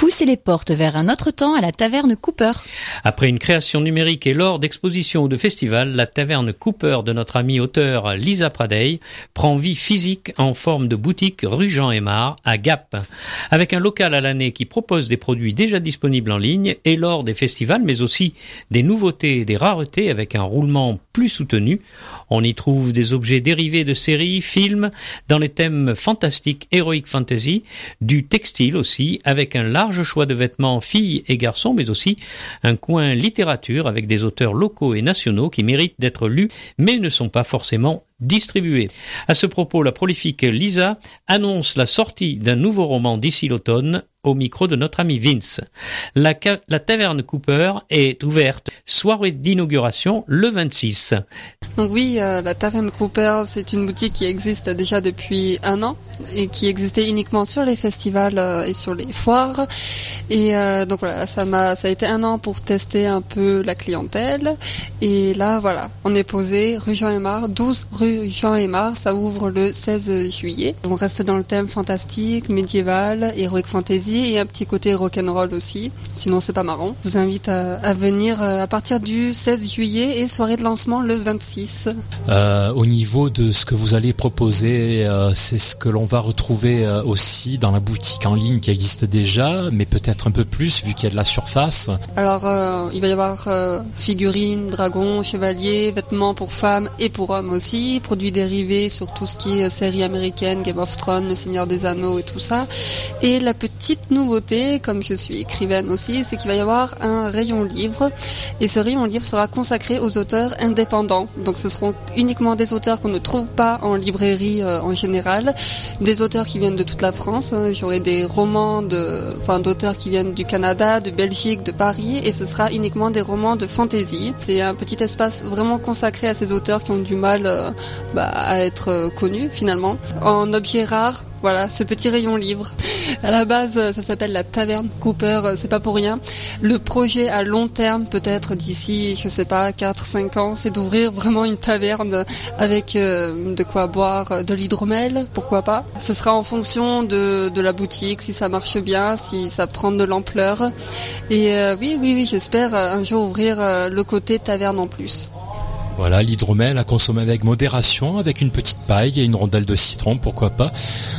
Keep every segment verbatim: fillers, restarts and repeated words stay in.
Poussez les portes vers un autre temps à la taverne Cooper. Après une création numérique et lors d'expositions ou de festivals, la taverne Cooper de notre amie auteure Lisa Pradey prend vie physique en forme de boutique rue Jean-Aymar à Gap. Avec un local à l'année qui propose des produits déjà disponibles en ligne et lors des festivals, mais aussi des nouveautés et des raretés avec un roulement plus soutenu. On y trouve des objets dérivés de séries, films, dans les thèmes fantastiques, heroic fantasy, du textile aussi, avec un large choix de vêtements filles et garçons, mais aussi un coin littérature avec des auteurs locaux et nationaux qui méritent d'être lus, mais ne sont pas forcément distribués. À ce propos, la prolifique Lisa annonce la sortie d'un nouveau roman d'ici l'automne au micro de notre ami Vince. La, ca- la taverne Cooper est ouverte, soirée d'inauguration le vingt-six. Donc oui, euh, la taverne Cooper, c'est une boutique qui existe déjà depuis un an et qui existait uniquement sur les festivals euh, et sur les foires. Et euh, donc voilà, ça m'a, ça a été un an pour tester un peu la clientèle. Et là, voilà, on est posé rue Jean-Aymar, douze rue Jean-Aymar, ça ouvre le seize juillet. On reste dans le thème fantastique, médiéval, heroic fantasy et un petit côté rock'n'roll aussi. Sinon, c'est pas marrant. Je vous invite à, à venir à partir du seize juillet et soirée de lancement le vingt-six. Euh, au niveau de ce que vous allez proposer, euh, c'est ce que l'on va retrouver euh, aussi dans la boutique en ligne qui existe déjà, mais peut-être un peu plus vu qu'il y a de la surface. Alors, euh, il va y avoir euh, figurines, dragons, chevaliers, vêtements pour femmes et pour hommes aussi, produits dérivés sur tout ce qui est séries américaines, Game of Thrones, Le Seigneur des Anneaux et tout ça. Et la petite nouveauté, comme je suis écrivaine aussi, c'est qu'il va y avoir un rayon livre. Et ce rayon livre sera consacré aux auteurs indépendants. Donc ce seront uniquement des auteurs qu'on ne trouve pas en librairie euh, en général, des auteurs qui viennent de toute la France. Hein. J'aurai des romans de, enfin, d'auteurs qui viennent du Canada, de Belgique, de Paris, et ce sera uniquement des romans de fantasy. C'est un petit espace vraiment consacré à ces auteurs qui ont du mal euh, bah, à être euh, connus finalement. En objet rare, voilà, ce petit rayon livre. À la base, ça s'appelle la taverne Cooper, c'est pas pour rien. Le projet à long terme, peut-être d'ici, je sais pas, quatre cinq ans, c'est d'ouvrir vraiment une taverne avec euh, de quoi boire, de l'hydromel, pourquoi pas. Ce sera en fonction de, de la boutique, si ça marche bien, si ça prend de l'ampleur. Et euh, oui, oui, oui, j'espère un jour ouvrir euh, le côté taverne en plus. Voilà, l'hydromel à consommer avec modération, avec une petite paille et une rondelle de citron, pourquoi pas.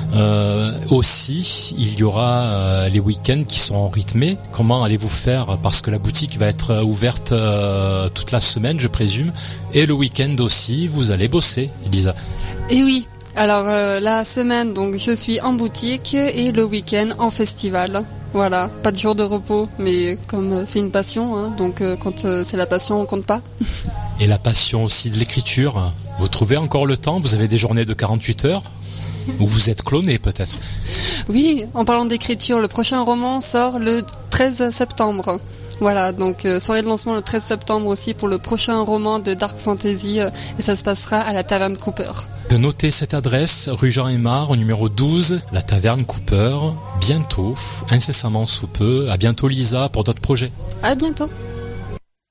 Euh, aussi, il y aura euh, les week-ends qui seront rythmés. Comment allez-vous faire? Parce que la boutique va être ouverte euh, toute la semaine, je présume. Et le week-end aussi, vous allez bosser, Elisa. Et oui, alors euh, la semaine, donc je suis en boutique et le week-end en festival. Voilà, pas de jour de repos, mais comme c'est une passion, hein, donc euh, quand euh, c'est la passion, on compte pas. Et la passion aussi de l'écriture, vous trouvez encore le temps? Vous avez des journées de quarante-huit heures? Ou vous êtes cloné peut-être? Oui, en parlant d'écriture, le prochain roman sort le treize septembre. Voilà, donc euh, soirée de lancement le treize septembre aussi pour le prochain roman de Dark Fantasy euh, et ça se passera à la taverne Cooper. Notez cette adresse, rue Jean-Aymar, au numéro douze, la taverne Cooper, bientôt, incessamment sous peu. À bientôt Lisa pour d'autres projets. À bientôt.